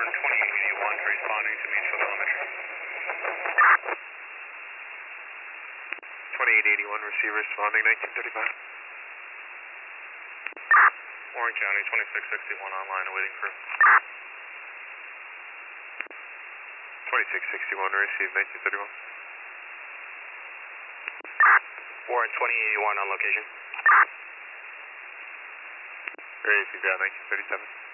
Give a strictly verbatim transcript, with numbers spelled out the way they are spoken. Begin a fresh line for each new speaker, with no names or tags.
Warren twenty eighty-one responding to mutual telemetry.
twenty-eight eighty-one, receiver responding, nineteen thirty-five.
Warren County, twenty-six sixty-one online, awaiting crew.
twenty-six sixty-one, receive, nineteen thirty-one.
Warren twenty eighty-one on location.
Receive, yeah, nineteen thirty-seven.